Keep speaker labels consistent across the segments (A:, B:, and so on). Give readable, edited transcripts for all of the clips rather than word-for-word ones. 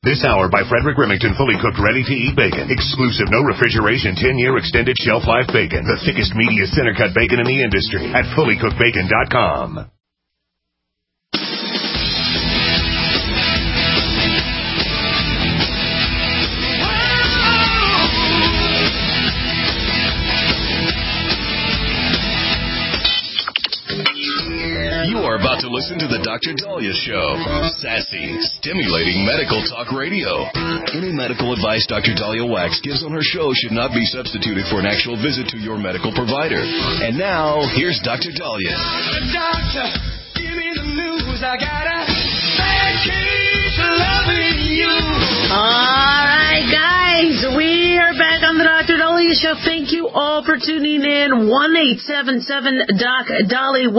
A: This hour by Frederick Remington, fully cooked, ready-to-eat bacon. Exclusive, no refrigeration, 10-year extended shelf life bacon. The thickest, meatiest, center-cut bacon in the industry at fullycookedbacon.com.
B: About to listen to the Dr. Dahlia Show. Sassy, stimulating medical talk radio. Any medical advice Dr. Dahlia Wax gives on her show should not be substituted for an actual visit to your medical provider. And now, here's Dr. Dahlia.
C: Doctor, give me the news. I got a bad case of loving you.
D: All right, guys, we are back on the Dr. Dahlia Show. Thank you all for tuning in. 1-877-DOC-DALI,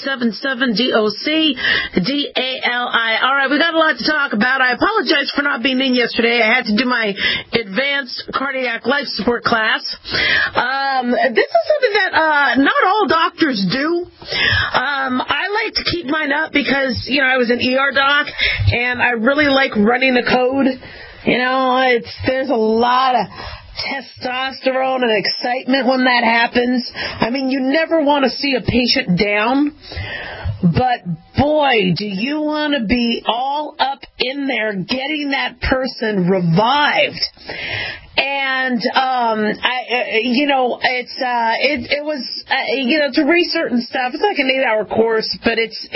D: 1-877-DOC-DALI. All right, we got a lot to talk about. I apologize for not being in yesterday. I had to do my advanced cardiac life support class. This is something that not all doctors do. I like to keep mine up because, I was an ER doc, and I really like running the code. There's a lot of testosterone and excitement when that happens. I mean, you never want to see a patient down, but boy, do you want to be all up in there getting that person revived. And it was to read certain stuff. It's like an 8-hour course, but it's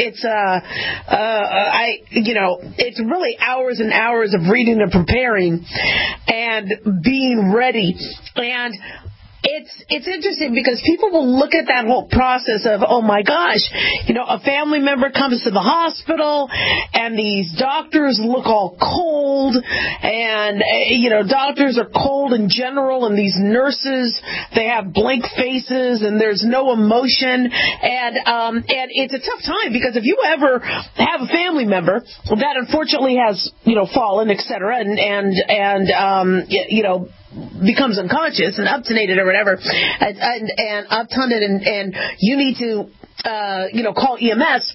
D: really hours and hours of reading and preparing and being ready. And it's interesting because people will look at that whole process of, oh my gosh, a family member comes to the hospital and these doctors look all cold, and doctors are cold in general, and these nurses, they have blank faces and there's no emotion, and it's a tough time because if you ever have a family member that unfortunately has fallen, etc., and becomes unconscious and obtunated or whatever, and obtunded, and you need to, call EMS.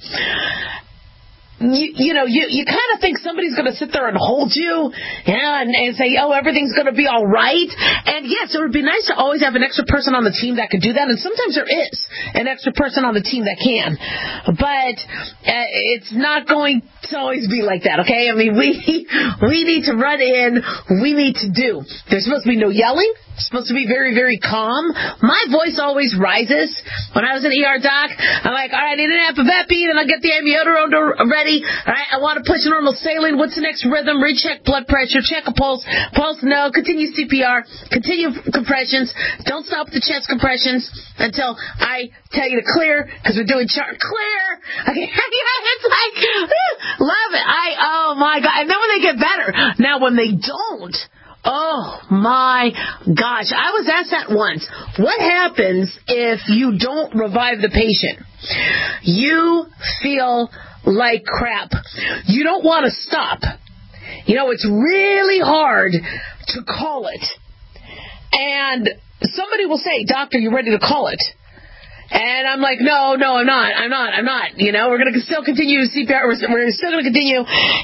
D: You kind of think somebody's going to sit there and hold you, and say, oh, everything's going to be all right. And yes, it would be nice to always have an extra person on the team that could do that, and sometimes there is an extra person on the team that can. But it's not going to always be like that, okay? I mean, we need to run in. We need to do. There's supposed to be no yelling. It's supposed to be very, very calm. My voice always rises. When I was an ER doc, I'm like, all right, I need an epipepi, then I'll get the amiodarone ready. All right, I want to push normal saline. What's the next rhythm? Recheck blood pressure. Check a pulse. Pulse, no. Continue CPR. Continue compressions. Don't stop the chest compressions until I tell you to clear, because we're doing chart. Clear. Okay. It's like, love it. Oh my God. And then when they get better. Now when they don't, oh my gosh. I was asked that once. What happens if you don't revive the patient? You feel like crap. You don't want to stop. It's really hard to call it. And somebody will say, doctor, you ready to call it? And I'm like, no, I'm not. We're going to still continue CPR. We're still going to continue,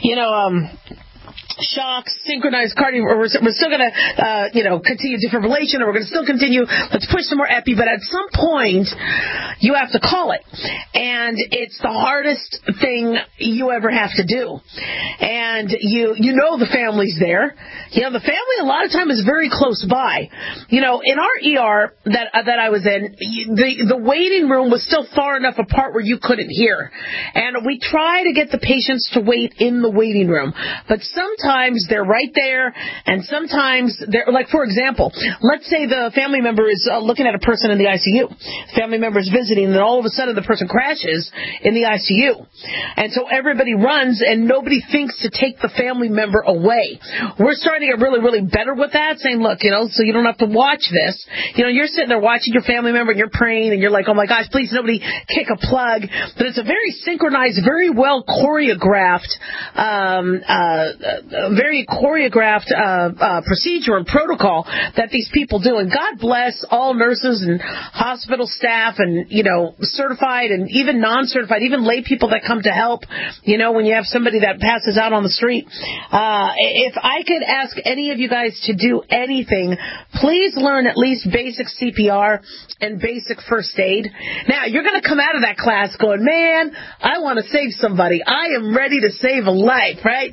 D: shocks, synchronized cardio, or we're still going to, continue defibrillation, or we're going to still continue, let's push some more epi, but at some point, you have to call it. And it's the hardest thing you ever have to do. And the family's there. The family a lot of time is very close by. In our ER that I was in, the waiting room was still far enough apart where you couldn't hear. And we try to get the patients to wait in the waiting room. But sometimes they're right there, and sometimes they're, like, for example, let's say the family member is looking at a person in the ICU. Family member is visiting, and then all of a sudden the person crashes in the ICU. And so everybody runs, and nobody thinks to take the family member away. We're starting to get really, really better with that, saying, look, so you don't have to watch this. You're sitting there watching your family member, and you're praying, and you're like, oh my gosh, please nobody kick a plug. But it's a very synchronized, very well choreographed very choreographed procedure and protocol that these people do. And God bless all nurses and hospital staff and, certified and even non-certified, even lay people that come to help, when you have somebody that passes out on the street. If I could ask any of you guys to do anything, please learn at least basic CPR and basic first aid. Now, you're going to come out of that class going, man, I want to save somebody. I am ready to save a life, right?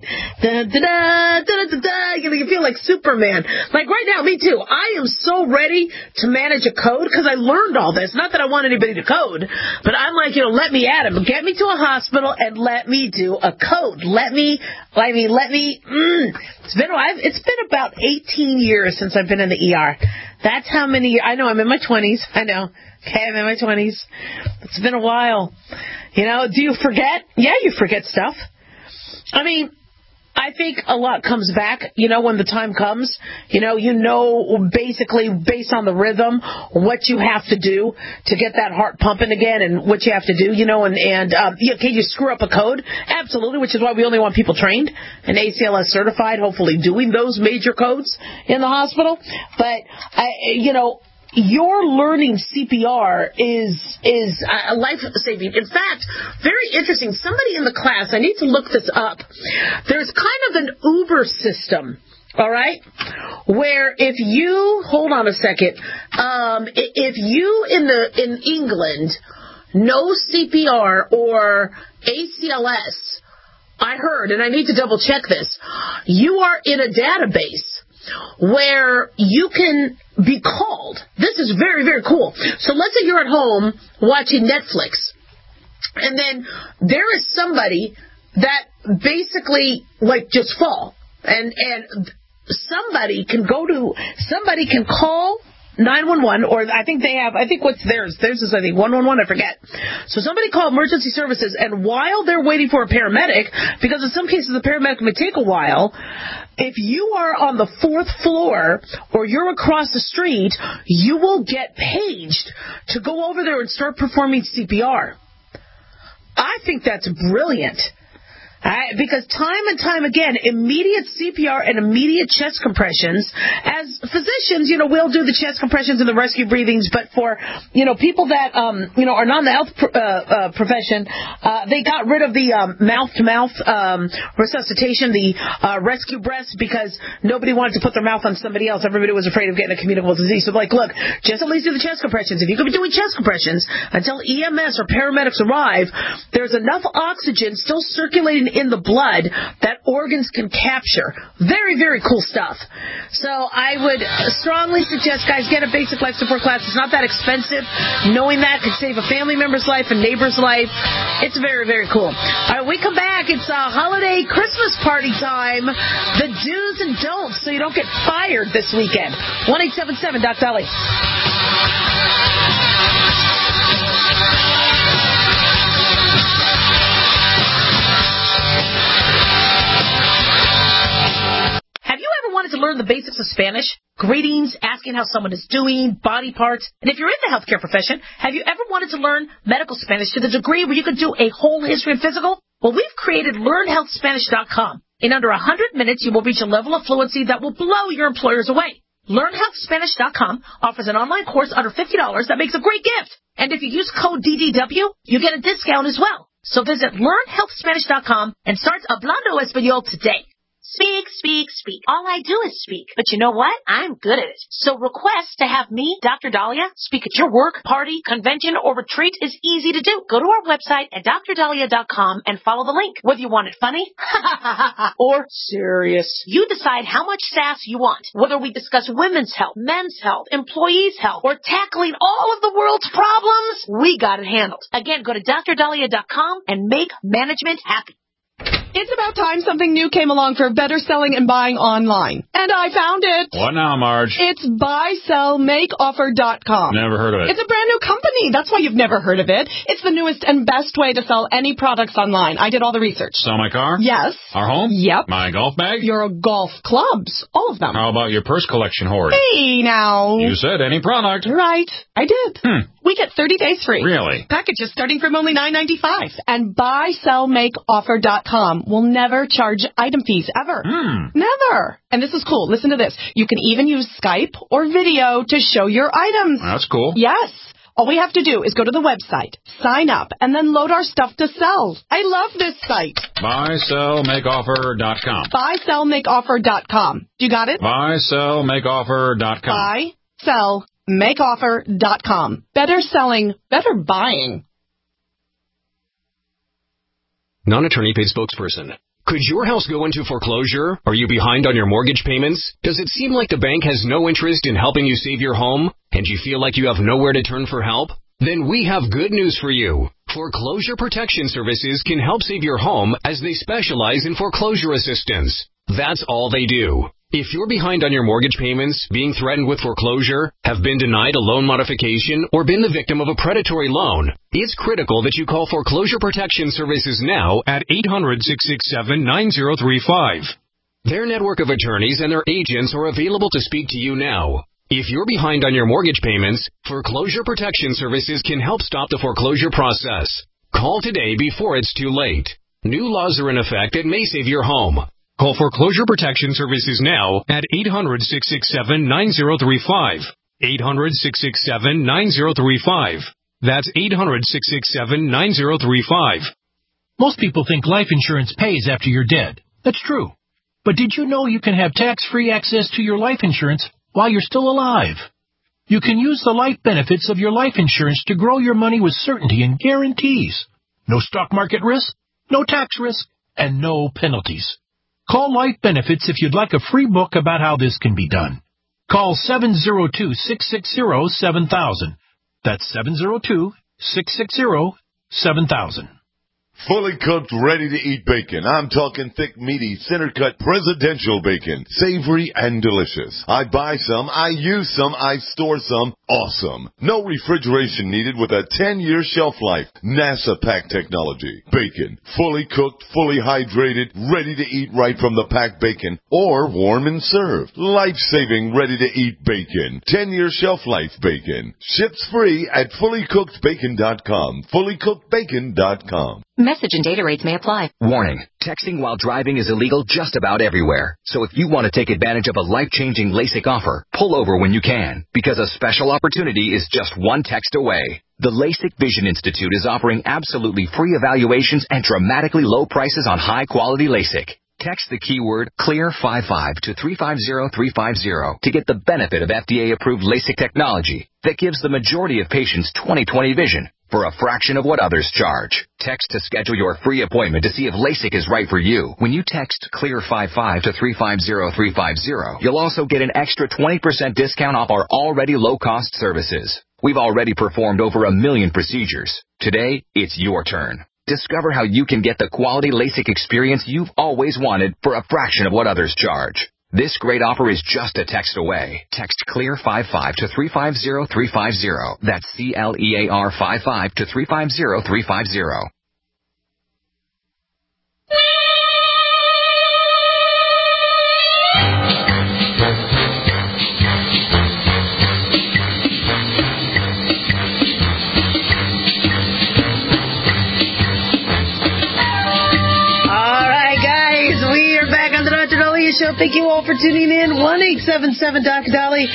D: You feel like Superman. Like right now, me too. I am so ready to manage a code because I learned all this. Not that I want anybody to code, but I'm like, let me at him. Get me to a hospital and let me do a code. It's been about 18 years since I've been in the ER. That's how many years. I know I'm in my 20s. I know. Okay, I'm in my 20s. It's been a while. Do you forget? Yeah, you forget stuff. I mean, I think a lot comes back, when the time comes. Basically based on the rhythm, what you have to do to get that heart pumping again and what you have to do, can you screw up a code? Absolutely, which is why we only want people trained and ACLS certified, hopefully doing those major codes in the hospital. But, your learning CPR is life-saving. In fact, very interesting. Somebody in the class, I need to look this up. There's kind of an Uber system, all right, where if you, hold on a second, if you in England know CPR or ACLS, I heard, and I need to double check this, you are in a database where you can be called. This is very, very cool. So let's say you're at home watching Netflix, and then there is somebody that basically just fall, and somebody can call 911, or I think what's theirs is 111, I forget. So somebody called emergency services, and while they're waiting for a paramedic, because in some cases the paramedic may take a while, if you are on the 4th floor or you're across the street, you will get paged to go over there and start performing CPR. I think that's brilliant. Because time and time again, immediate CPR and immediate chest compressions, as physicians, we'll do the chest compressions and the rescue breathings, but for, people that, are not in the health profession, they got rid of the mouth-to-mouth resuscitation, the rescue breaths, because nobody wanted to put their mouth on somebody else. Everybody was afraid of getting a communicable disease. So look, just at least do the chest compressions. If you could be doing chest compressions until EMS or paramedics arrive, there's enough oxygen still circulating in the blood that organs can capture. Very, very cool stuff. So I would strongly suggest, guys, get a basic life support class. It's not that expensive. Knowing that could save a family member's life, a neighbor's life. It's very, very cool. All right, we come back. It's holiday Christmas party time. The do's and don'ts so you don't get fired this weekend. 1-877-DOC-DOLLY. Wanted to learn the basics of Spanish, greetings, asking how someone is doing, body parts, and if you're in the healthcare profession, have you ever wanted to learn medical Spanish to the degree where you could do a whole history and physical? Well, we've created LearnHealthSpanish.com. In under 100 minutes, you will reach a level of fluency that will blow your employers away. LearnHealthSpanish.com offers an online course under $50 that makes a great gift. And if you use code DDW, you get a discount as well. So visit LearnHealthSpanish.com and start Hablando Español today.
E: Speak, speak, speak. All I do is speak. But you know what? I'm good at it. So request to have me, Dr. Dahlia, speak at your work, party, convention, or retreat is easy to do. Go to our website at drdahlia.com and follow the link. Whether you want it funny or serious, you decide how much sass you want. Whether we discuss women's health, men's health, employees' health, or tackling all of the world's problems, we got it handled. Again, go to drdahlia.com and make management happy.
F: It's about time something new came along for better selling and buying online. And I found it.
G: What now, Marge?
F: It's buysellmakeoffer.com.
G: Never heard of it.
F: It's a brand new company. That's why you've never heard of it. It's the newest and best way to sell any products online. I did all the research.
G: Sell my car?
F: Yes.
G: Our home?
F: Yep.
G: My golf bag?
F: Your golf clubs. All of them.
G: How about your purse collection hoard?
F: Hey, now.
G: You said any product.
F: Right. I did. We get 30 days free.
G: Really?
F: Packages starting from only $9.95. And buysellmakeoffer.com will never charge item fees ever. Never. And this is cool. Listen to this. You can even use Skype or video to show your items.
G: That's cool.
F: Yes. All we have to do is go to the website, sign up, and then load our stuff to sell. I love this site.
G: Buysellmakeoffer.com.
F: Buysellmakeoffer.com. You got it?
G: Buysellmakeoffer.com.
F: Buysellmakeoffer.com. Better selling, better buying.
H: Non-attorney paid spokesperson. Could your house go into foreclosure? Are you behind on your mortgage payments? Does it seem like the bank has no interest in helping you save your home? And you feel like you have nowhere to turn for help? Then we have good news for you. Foreclosure Protection Services can help save your home as they specialize in foreclosure assistance. That's all they do. If you're behind on your mortgage payments, being threatened with foreclosure, have been denied a loan modification, or been the victim of a predatory loan, it's critical that you call Foreclosure Protection Services now at 800-667-9035. Their network of attorneys and their agents are available to speak to you now. If you're behind on your mortgage payments, Foreclosure Protection Services can help stop the foreclosure process. Call today before it's too late. New laws are in effect that may save your home. Call Foreclosure Protection Services now at 800-667-9035. 800-667-9035. That's 800-667-9035.
I: Most people think life insurance pays after you're dead. That's true. But did you know you can have tax-free access to your life insurance while you're still alive? You can use the life benefits of your life insurance to grow your money with certainty and guarantees. No stock market risk, no tax risk, and no penalties. Call Life Benefits if you'd like a free book about how this can be done. Call 702-660-7000. That's 702-660-7000.
J: Fully cooked, ready-to-eat bacon. I'm talking thick, meaty, center-cut presidential bacon. Savory and delicious. I buy some, I use some, I store some. Awesome. No refrigeration needed with a 10-year shelf life. NASA pack technology. Bacon. Fully cooked, fully hydrated, ready to eat right from the packed bacon. Or warm and served. Life-saving, ready-to-eat bacon. 10-year shelf life bacon. Ships free at fullycookedbacon.com. Fullycookedbacon.com.
K: Message and data rates may apply.
L: Warning. Texting while driving is illegal just about everywhere. So if you want to take advantage of a life-changing LASIK offer, pull over when you can, because a special opportunity is just one text away. The LASIK Vision Institute is offering absolutely free evaluations and dramatically low prices on high-quality LASIK. Text the keyword CLEAR55 to 350350 to get the benefit of FDA-approved LASIK technology that gives the majority of patients 20/20 vision for a fraction of what others charge. Text to schedule your free appointment to see if LASIK is right for you. When you text CLEAR55 to 350350, you'll also get an extra 20% discount off our already low-cost services. We've already performed over 1 million procedures. Today, it's your turn. Discover how you can get the quality LASIK experience you've always wanted for a fraction of what others charge. This great offer is just a text away. Text CLEAR55 to 350350. That's CLEAR55 to 350350.
D: Show. Thank you all for tuning in. 1-877-Dr. Dolly,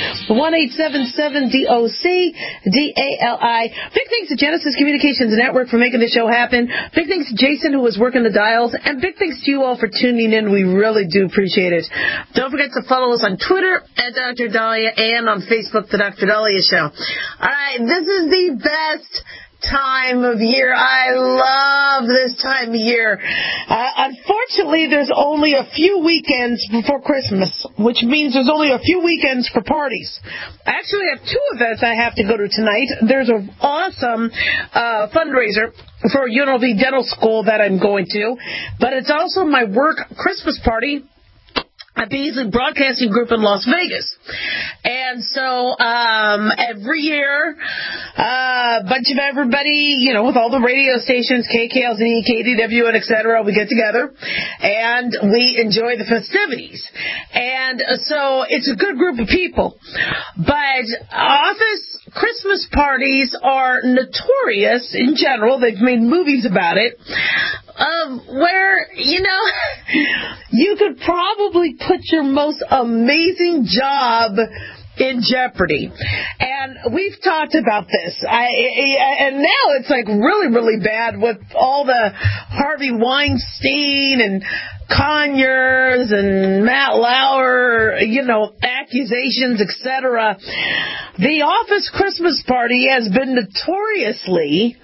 D: 1-877-DOC-DALI. Big thanks to Genesis Communications Network for making the show happen. Big thanks to Jason, who was working the dials. And big thanks to you all for tuning in. We really do appreciate it. Don't forget to follow us on Twitter at Dr. Dahlia and on Facebook, The Dr. Dahlia Show. All right, this is the best time of year. I love this time of year. Unfortunately, there's only a few weekends before Christmas, which means there's only a few weekends for parties. I actually have 2 events I have to go to tonight. There's an awesome fundraiser for UNLV Dental School that I'm going to, but it's also my work Christmas party. at Beasley Broadcasting Group in Las Vegas. And so every year, a bunch of everybody, with all the radio stations, KKLZ, KDWN, et cetera, we get together and we enjoy the festivities. And so it's a good group of people. But office Christmas parties are notorious in general. They've made movies about it. Where, you could probably put your most amazing job in jeopardy. And we've talked about this. And now it's like really, really bad with all the Harvey Weinstein and Conyers and Matt Lauer, accusations, etc. The office Christmas party has been notoriously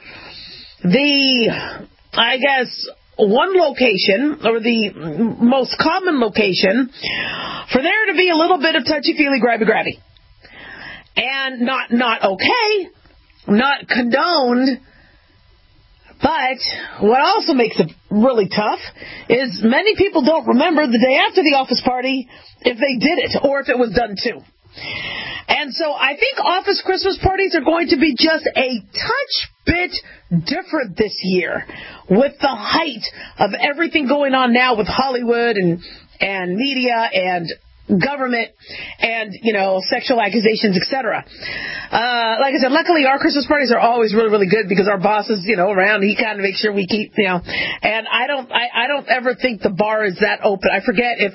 D: one location, or the most common location, for there to be a little bit of touchy-feely, grabby-grabby. And not okay, not condoned, but what also makes it really tough is many people don't remember the day after the office party if they did it, or if it was done too. And so I think office Christmas parties are going to be just a touch bit different this year with the height of everything going on now with Hollywood and media and government and, sexual accusations, etc. Like I said, luckily our Christmas parties are always really, really good because our boss is, around. He kind of makes sure we keep, and I don't ever think the bar is that open. I forget if,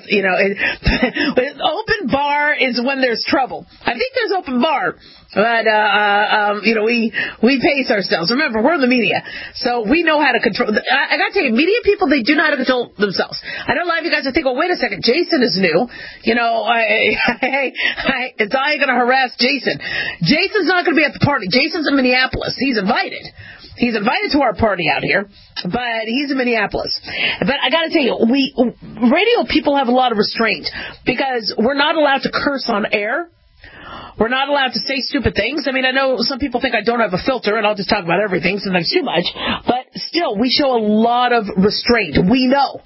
D: open bar is when there's trouble. I think there's open bar. But, we pace ourselves. Remember, we're in the media, so we know how to control. I gotta tell you, media people, they do know how to control themselves. I know a lot of you guys are thinking, well, wait a second, Jason is new. It's I gonna harass Jason. Jason's not gonna be at the party. Jason's in Minneapolis. He's invited. He's invited to our party out here, but he's in Minneapolis. But I gotta tell you, radio people have a lot of restraint because we're not allowed to curse on air. We're not allowed to say stupid things. I mean, I know some people think I don't have a filter and I'll just talk about everything, sometimes too much. But still, we show a lot of restraint. We know.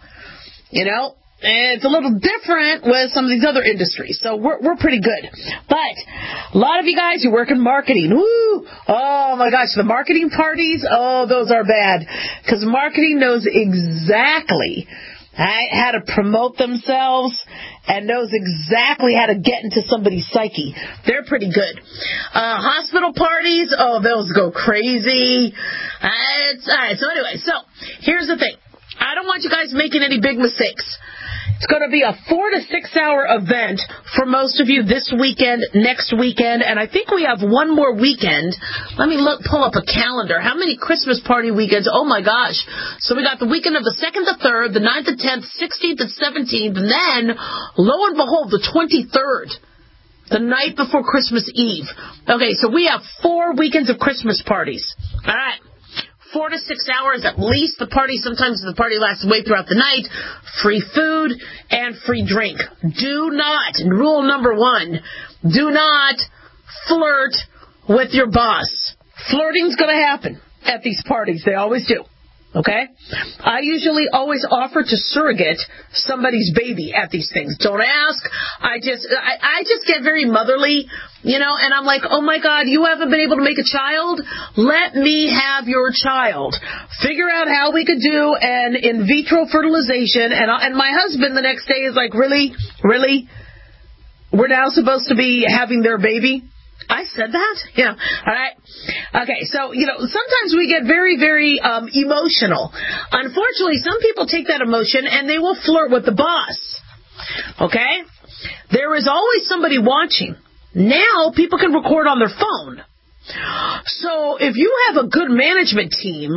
D: And it's a little different with some of these other industries. So we're pretty good. But a lot of you guys, you work in marketing. Woo! Oh, my gosh. The marketing parties, those are bad. Because marketing knows exactly how to promote themselves and knows exactly how to get into somebody's psyche. They're pretty good. Hospital parties, those go crazy. All right. So anyway, here's the thing. I don't want you guys making any big mistakes. It's going to be a 4 to 6 hour event for most of you this weekend, next weekend, and I think we have one more weekend. Let me pull up a calendar. How many Christmas party weekends? Oh my gosh. So we got the weekend of the 2nd to 3rd, the 9th to 10th, 16th to 17th, and then, lo and behold, the 23rd. The night before Christmas Eve. Okay, so we have 4 weekends of Christmas parties. All right. 4 to 6 hours at least. The party, sometimes the party lasts way throughout the night. Free food and free drink. Do not, rule number 1, do not flirt with your boss. Flirting's going to happen at these parties. They always do. Okay? I usually always offer to surrogate somebody's baby at these things. Don't ask. I just get very motherly, and I'm like, oh my God, you haven't been able to make a child? Let me have your child. Figure out how we could do an in vitro fertilization. And my husband the next day is like, really? Really? We're now supposed to be having their baby? I said that? Yeah. All right. Okay. So, sometimes we get very, very emotional. Unfortunately, some people take that emotion and they will flirt with the boss. Okay? There is always somebody watching. Now, people can record on their phone. So, if you have a good management team,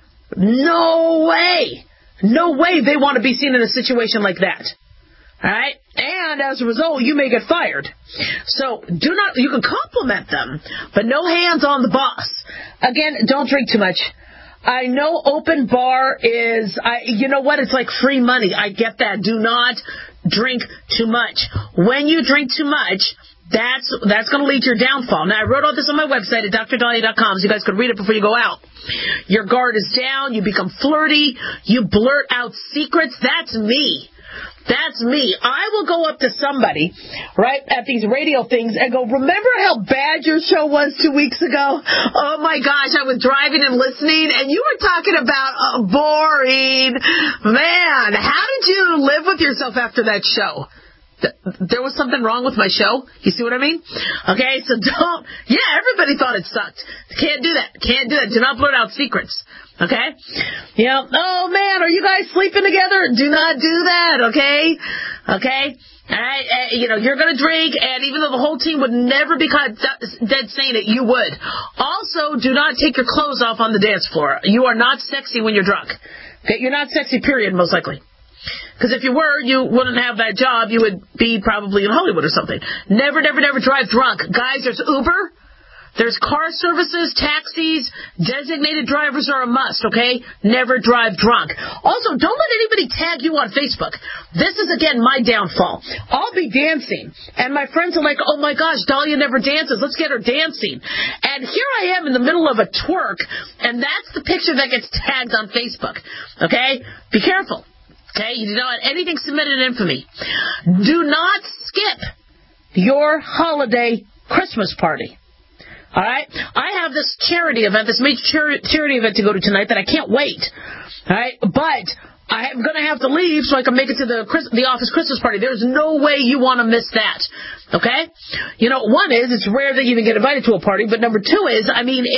D: no way they want to be seen in a situation like that. All right? And as a result, you may get fired. So you can compliment them, but no hands on the boss. Again, don't drink too much. I know open bar is, you know what? It's like free money. I get that. Do not drink too much. When you drink too much, that's going to lead to your downfall. Now, I wrote all this on my website at drdahlia.com, so you guys could read it before you go out. Your guard is down. You become flirty. You blurt out secrets. That's me. That's me. I will go up to somebody, right, at these radio things and go, remember how bad your show was 2 weeks ago? Oh, my gosh, I was driving and listening, and you were talking about boring. Man, how did you live with yourself after that show? There was something wrong with my show? You see what I mean? Okay, so everybody thought it sucked. Can't do that. Can't do that. Do not blurt out secrets. Okay? Oh man, are you guys sleeping together? Do not do that, okay? Okay? Alright, you're gonna drink, and even though the whole team would never be caught dead saying it, you would. Also, do not take your clothes off on the dance floor. You are not sexy when you're drunk. Okay? You're not sexy, period, most likely. Because if you were, you wouldn't have that job. You would be probably in Hollywood or something. Never, never, never drive drunk. Guys, there's Uber. There's car services, taxis, designated drivers are a must, okay? Never drive drunk. Also, don't let anybody tag you on Facebook. This is, again, my downfall. I'll be dancing, and my friends are like, oh, my gosh, Dahlia never dances. Let's get her dancing. And here I am in the middle of a twerk, and that's the picture that gets tagged on Facebook, okay? Be careful, okay? You do not want anything submitted in infamy. Do not skip your holiday Christmas party. All right? I have this charity event, this major charity event to go to tonight that I can't wait. All right? But I'm going to have to leave so I can make it to the office Christmas party. There's no way you want to miss that. Okay? One is, it's rare that you even get invited to a party. But number two is,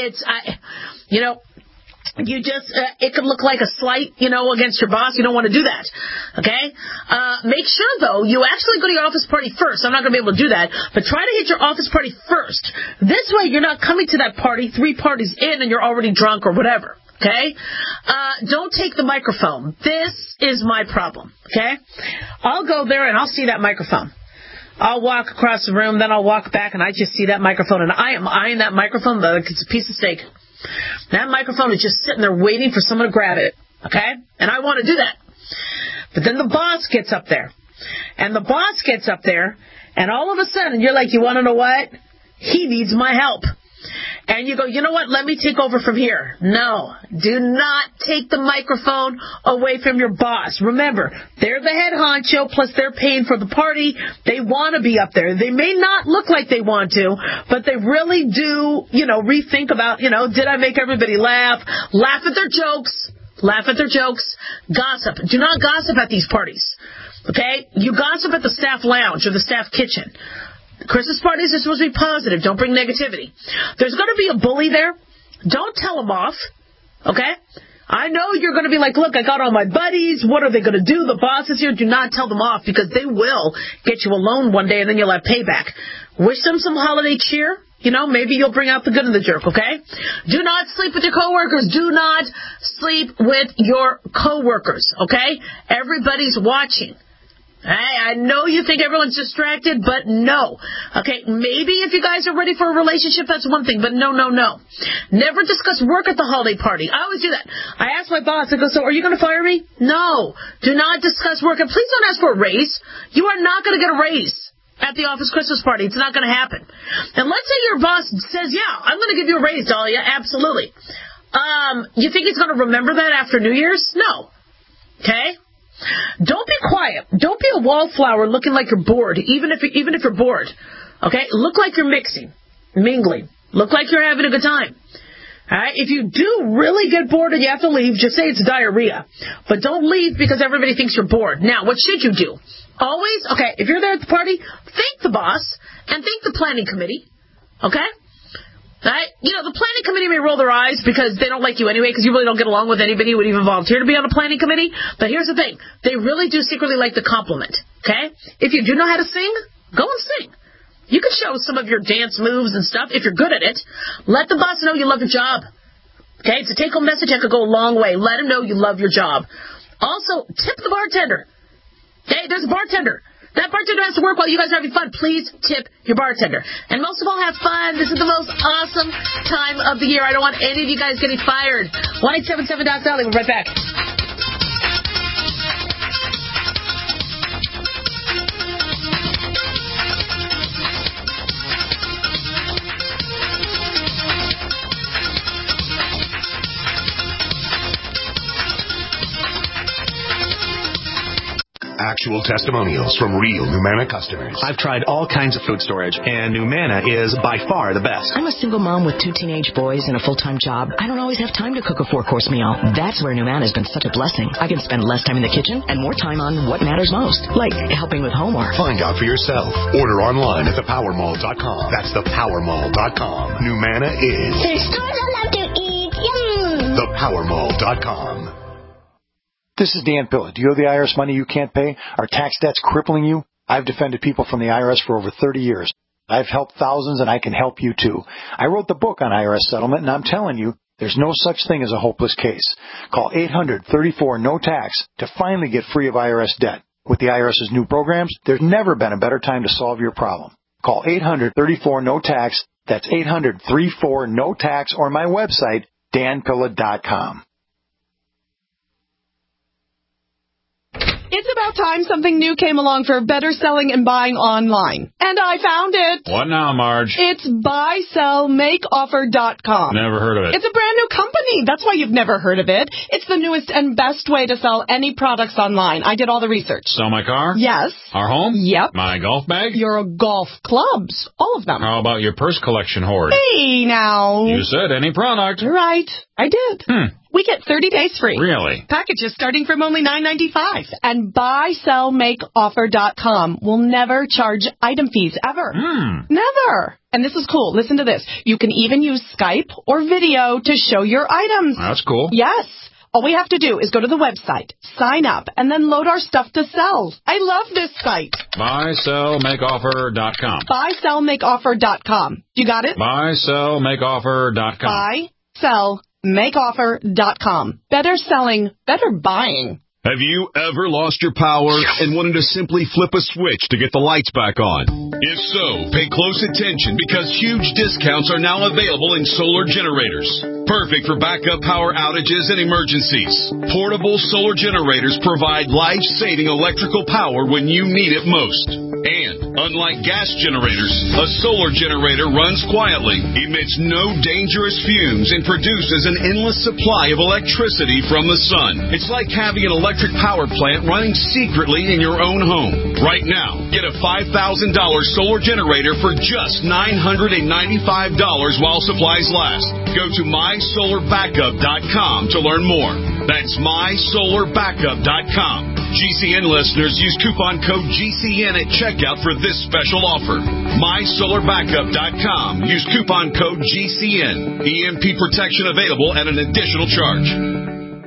D: you just, it could look like a slight, against your boss. You don't want to do that. Okay? Make sure, though, you actually go to your office party first. I'm not going to be able to do that. But try to hit your office party first. This way, you're not coming to that party 3 parties in and you're already drunk or whatever. Okay? Don't take the microphone. This is my problem. Okay? I'll go there and I'll see that microphone. I'll walk across the room, then I'll walk back and I just see that microphone. And I am eyeing that microphone like it's a piece of steak. That microphone is just sitting there waiting for someone to grab it, okay? And I want to do that. But then the boss gets up there. And the boss gets up there, and all of a sudden, you're like, you want to know what? He needs my help. And you go, you know what? Let me take over from here. No. Do not take the microphone away from your boss. Remember, they're the head honcho, plus they're paying for the party. They want to be up there. They may not look like they want to, but they really do, rethink about, did I make everybody laugh? Laugh at their jokes. Laugh at their jokes. Gossip. Do not gossip at these parties. Okay? You gossip at the staff lounge or the staff kitchen. Christmas parties are supposed to be positive. Don't bring negativity. There's going to be a bully there. Don't tell them off. Okay? I know you're going to be like, look, I got all my buddies. What are they going to do? The boss is here. Do not tell them off because they will get you alone one day and then you'll have payback. Wish them some holiday cheer. Maybe you'll bring out the good in the jerk, okay? Do not sleep with your coworkers. Do not sleep with your coworkers, okay? Everybody's watching. I know you think everyone's distracted, but no. Okay, maybe if you guys are ready for a relationship, that's one thing, but no. Never discuss work at the holiday party. I always do that. I ask my boss, I go, so are you going to fire me? No. Do not discuss work, and please don't ask for a raise. You are not going to get a raise at the office Christmas party. It's not going to happen. And let's say your boss says, yeah, I'm going to give you a raise, Dahlia. Absolutely. You think he's going to remember that after New Year's? No. Okay? Don't be quiet. Don't be a wallflower looking like you're bored, even if you're bored. Okay? Look like you're mingling. Look like you're having a good time. All right? If you do really get bored and you have to leave, just say it's diarrhea. But don't leave because everybody thinks you're bored. Now, what should you do? Always, if you're there at the party, thank the boss and thank the planning committee. Okay? Right? The planning committee may roll their eyes because they don't like you anyway because you really don't get along with anybody who would even volunteer to be on a planning committee. But here's the thing. They really do secretly like the compliment. Okay? If you do know how to sing, go and sing. You can show some of your dance moves and stuff if you're good at it. Let the boss know you love your job. Okay? It's a take-home message that could go a long way. Let him know you love your job. Also, tip the bartender. Okay? There's a bartender. That bartender has to work while you guys are having fun. Please tip your bartender. And most of all, have fun. This is the most awesome time of the year. I don't want any of you guys getting fired. 1-877-DOC-DALIA. We'll be right back.
A: Actual testimonials from real Numanna customers.
G: I've tried all kinds of food storage, and Numanna is by far the best.
M: I'm a single mom with 2 teenage boys and a full-time job. I don't always have time to cook a 4-course meal. That's where Numanna has been such a blessing. I can spend less time in the kitchen and more time on what matters most, like helping with homework.
A: Find out for yourself. Order online at thepowermall.com. That's thepowermall.com. Numanna is...
N: There's stores I love to eat. Yum!
A: Thepowermall.com.
O: This is Dan Pilla. Do you owe the IRS money you can't pay? Are tax debts crippling you? I've defended people from the IRS for over 30 years. I've helped thousands, and I can help you too. I wrote the book on IRS settlement, and I'm telling you, there's no such thing as a hopeless case. Call 800-34-NO-TAX to finally get free of IRS debt. With the IRS's new programs, there's never been a better time to solve your problem. Call 800-34-NO-TAX. That's 800-34-NO-TAX, or my website, danpilla.com.
F: It's about time something new came along for better selling and buying online. And I found it.
P: What now, Marge?
F: It's buysellmakeoffer.com.
P: Never heard of it.
F: It's a brand new company. That's why you've never heard of it. It's the newest and best way to sell any products online. I did all the research.
P: Sell my car?
F: Yes.
P: Our home?
F: Yep.
P: My golf bag?
F: Your golf clubs. All of them.
P: How about your purse collection hoard?
F: Hey, now.
P: You said any product.
F: Right. I did. We get 30 days free.
P: Really?
F: Packages starting from only $9.95. And buysellmakeoffer.com will never charge item fees ever. Never. And this is cool. Listen to this. You can even use Skype or video to show your items.
P: That's cool.
F: Yes. All we have to do is go to the website, sign up, and then load our stuff to sell. I love this site.
P: Buysellmakeoffer.com.
F: Buysellmakeoffer.com. You got it?
P: Buysellmakeoffer.com.
F: Buysellmakeoffer.com. Better selling, better buying.
Q: Have you ever lost your power and wanted to simply flip a switch to get the lights back on? If so, pay close attention because huge discounts are now available in solar generators. Perfect for backup power outages and emergencies. Portable solar generators provide life-saving electrical power when you need it most. And, unlike gas generators, a solar generator runs quietly, emits no dangerous fumes, and produces an endless supply of electricity from the sun. It's like having an electric power plant running secretly in your own home. Right now, get a $5,000 solar generator for just $995 while supplies last. Go to mysolarbackup.com to learn more. That's mysolarbackup.com. GCN listeners use coupon code GCN at checkout for this special offer. mysolarbackup.com. Use coupon code GCN. EMP protection available at an additional charge.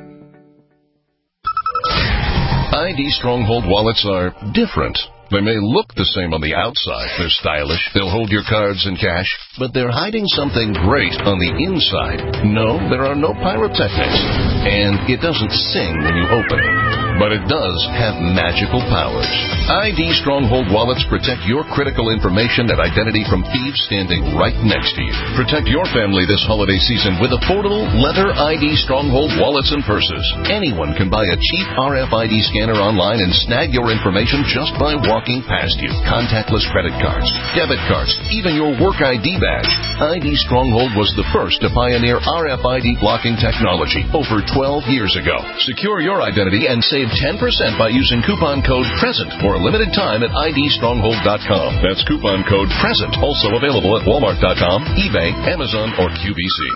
B: ID Stronghold wallets are different. They may look the same on the outside. They're stylish. They'll hold your cards and cash, but they're hiding something great on the inside. No, there are no pyrotechnics, and it doesn't sing when you open it. But it does have magical powers. ID Stronghold wallets protect your critical information and identity from thieves standing right next to you. Protect your family this holiday season with affordable leather ID Stronghold wallets and purses. Anyone can buy a cheap RFID scanner online and snag your information just by walking past you. Contactless credit cards, debit cards, even your work ID badge. ID Stronghold was the first to pioneer RFID blocking technology over 12 years ago. Secure your identity and save 10% by using coupon code PRESENT for a limited time at idstronghold.com. That's coupon code PRESENT, also available at walmart.com, eBay, Amazon, or QVC.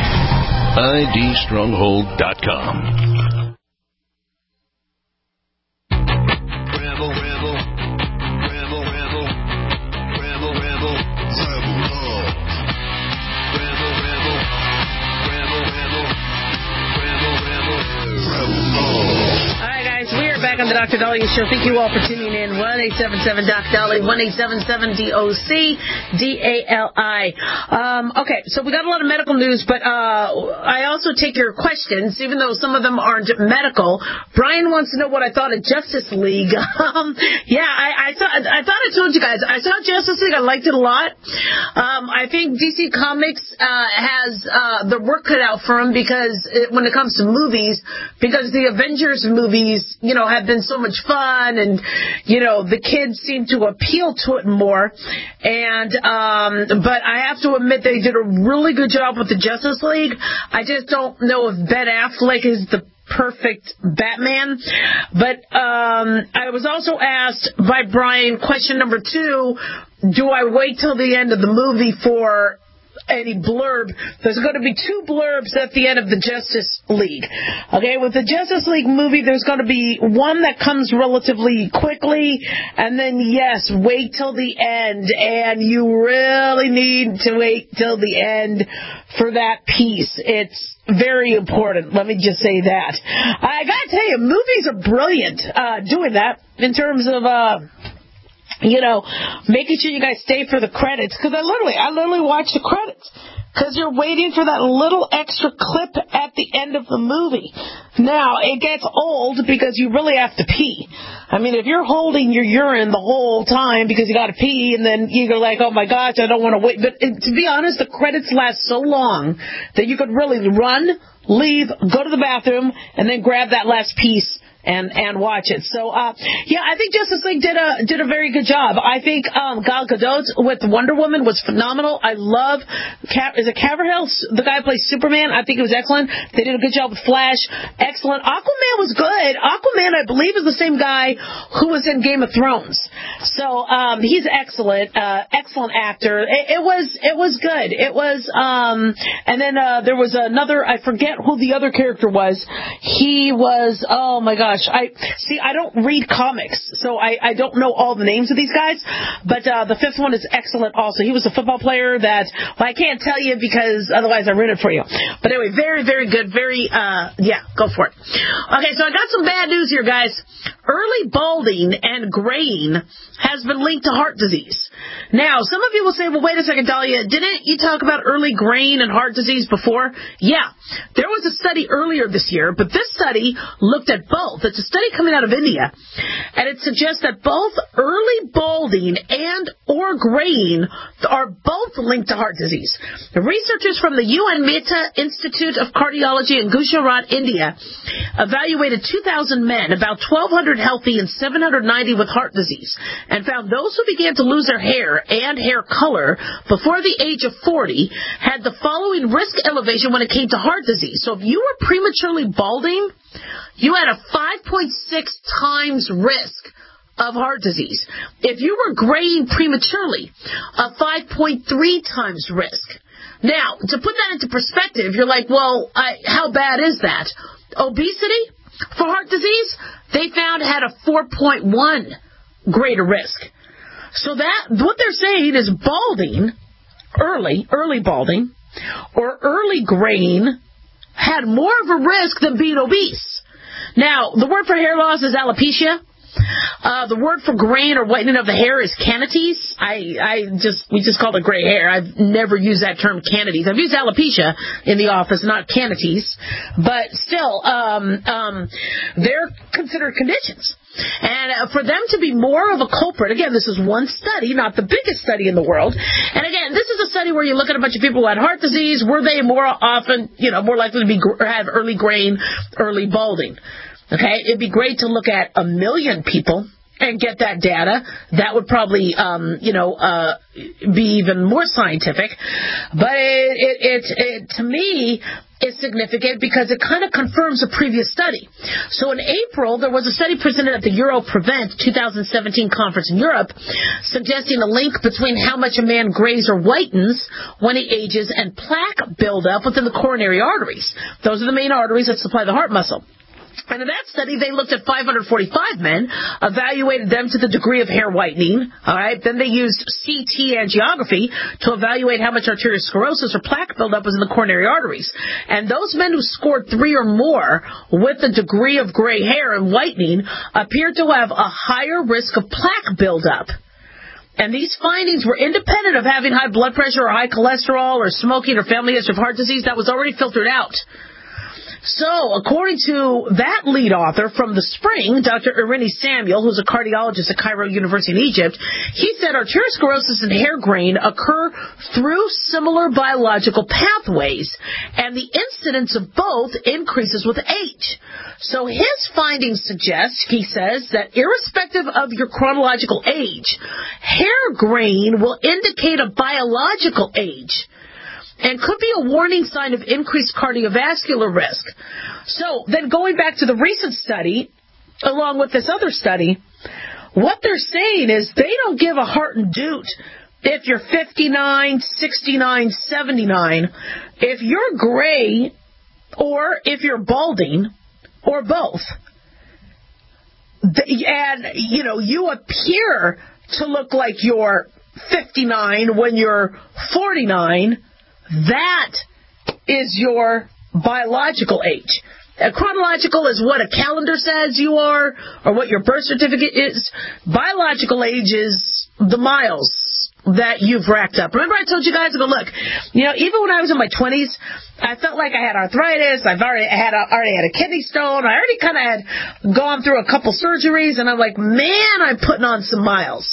B: idstronghold.com.
D: Back on the Dr. Dahlia Show. Thank you all for tuning in. 1-877-DOC-DALI, 1-877-DOC-DALI. Okay, so we got a lot of medical news, but I also take your questions, even though some of them aren't medical. Brian wants to know what I thought of Justice League. I thought I told you guys. I saw Justice League. I liked it a lot. I think DC Comics has the work cut out for them because when it comes to movies, because the Avengers movies, have been so much fun, and the kids seem to appeal to it more. And but I have to admit they did a really good job with the Justice League. I just don't know if Ben Affleck is the perfect Batman. But I was also asked by Brian, question number 2, do I wait till the end of the movie for any blurb? There's going to be 2 blurbs at the end of the Justice League. Okay, with the Justice League movie, there's going to be one that comes relatively quickly, and then, yes, wait till the end, and you really need to wait till the end for that piece. It's very important. Let me just say that. I got to tell you, movies are brilliant doing that in terms of making sure you guys stay for the credits. Because I literally watch the credits. Because you're waiting for that little extra clip at the end of the movie. Now, it gets old because you really have to pee. I mean, if you're holding your urine the whole time because you got to pee, and then you're like, oh my gosh, I don't want to wait. But to be honest, the credits last so long that you could really run, leave, go to the bathroom, and then grab that last piece and watch it. So, I think Justice League did a very good job. I think Gal Gadot with Wonder Woman was phenomenal. I love, is it Caverhill? The guy who plays Superman. I think it was excellent. They did a good job with Flash. Excellent. Aquaman was good. Aquaman, I believe, is the same guy who was in Game of Thrones. So, he's excellent. Excellent actor. It was good. It was, and then, there was another, I forget who the other character was. He was, oh my gosh. I don't read comics, so I don't know all the names of these guys, but the 5th one is excellent also. He was a football player that, I can't tell you because otherwise I ruin it for you. But anyway, very, very good. Very, go for it. Okay, so I got some bad news here, guys. Early balding and graying has been linked to heart disease. Now, some of you will say, well, wait a second, Dahlia, didn't you talk about early graying and heart disease before? Yeah, there was a study earlier this year, but this study looked at both. It's a study coming out of India, and it suggests that both early balding and or graying are both linked to heart disease. The researchers from the UN Mehta Institute of Cardiology in Gujarat, India, evaluated 2,000 men, about 1,200 healthy and 790 with heart disease, and found those who began to lose their hair and hair color before the age of 40 had the following risk elevation when it came to heart disease. So if you were prematurely balding, you had a 5.6 times risk of heart disease. If you were graying prematurely, a 5.3 times risk. Now, to put that into perspective, you're like, well, how bad is that? Obesity for heart disease, they found had a 4.1 greater risk. So that, what they're saying is balding, early balding, or early graying had more of a risk than being obese. Now, the word for hair loss is alopecia. The word for graying or whitening of the hair is canities. We just call it gray hair. I've never used that term canities. I've used alopecia in the office, not canities. But still, they're considered conditions. And for them to be more of a culprit, again, this is one study, not the biggest study in the world. And again, this is a study where you look at a bunch of people who had heart disease. Were they more often, more likely to have early graying, early balding? Okay, it'd be great to look at 1 million people and get that data. That would probably, be even more scientific. But it to me is significant because it kind of confirms a previous study. So in April, there was a study presented at the EuroPrevent 2017 conference in Europe, suggesting a link between how much a man grays or whitens when he ages and plaque buildup within the coronary arteries. Those are the main arteries that supply the heart muscle. And in that study, they looked at 545 men, evaluated them to the degree of hair whitening. All right. Then they used CT angiography to evaluate how much arteriosclerosis or plaque buildup was in the coronary arteries. And those men who scored 3 or more with a degree of gray hair and whitening appeared to have a higher risk of plaque buildup. And these findings were independent of having high blood pressure or high cholesterol or smoking or family history of heart disease. That was already filtered out. So, according to that lead author from the spring, Dr. Irini Samuel, who's a cardiologist at Cairo University in Egypt, he said arteriosclerosis and hair graying occur through similar biological pathways, and the incidence of both increases with age. So his findings suggest, he says, that irrespective of your chronological age, hair graying will indicate a biological age. and could be a warning sign of increased cardiovascular risk. So then going back to the recent study, along with this other study, what they're saying is they don't give a heart and doot if you're 59, 69, 79, if you're gray, or if you're balding, or both. And, you appear to look like you're 59 when you're 49, that is your biological age. Chronological is what a calendar says you are, or what your birth certificate is. Biological age is the miles that you've racked up. Remember I told you guys, look, even when I was in my 20s, I felt like I had arthritis. I've already had a kidney stone. I already kind of had gone through a couple surgeries, and I'm like, man, I'm putting on some miles.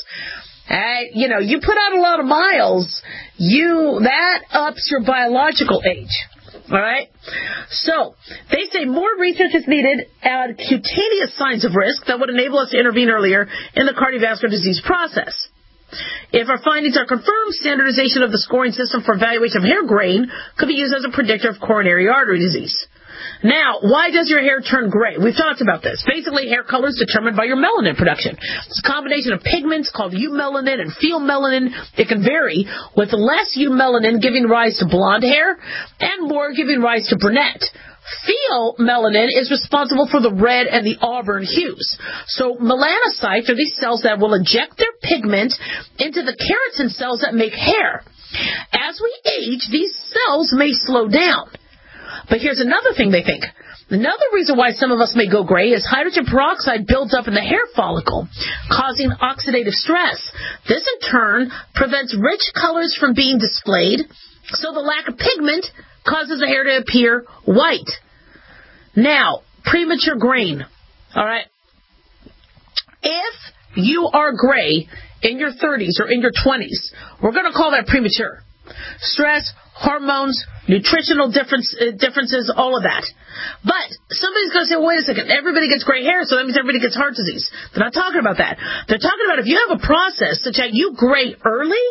D: You put out a lot of miles, that ups your biological age. All right? So, they say more research is needed at cutaneous signs of risk that would enable us to intervene earlier in the cardiovascular disease process. If our findings are confirmed, standardization of the scoring system for evaluation of hair grain could be used as a predictor of coronary artery disease. Now, why does your hair turn gray? We've talked about this. Basically, hair color is determined by your melanin production. It's a combination of pigments called eumelanin and pheomelanin. It can vary, with less eumelanin giving rise to blonde hair and more giving rise to brunette. Pheomelanin is responsible for the red and the auburn hues. So melanocytes are these cells that will inject their pigment into the keratin cells that make hair. As we age, these cells may slow down. But here's another thing they think. Another reason why some of us may go gray is hydrogen peroxide builds up in the hair follicle, causing oxidative stress. This, in turn, prevents rich colors from being displayed, so the lack of pigment causes the hair to appear white. Now, premature graying. All right? If you are gray in your 30s or in your 20s, we're going to call that premature. Stress, hormones, nutritional differences, all of that. But somebody's going to say, well, wait a second, everybody gets gray hair, so that means everybody gets heart disease. They're not talking about that. They're talking about if you have a process such that you gray early,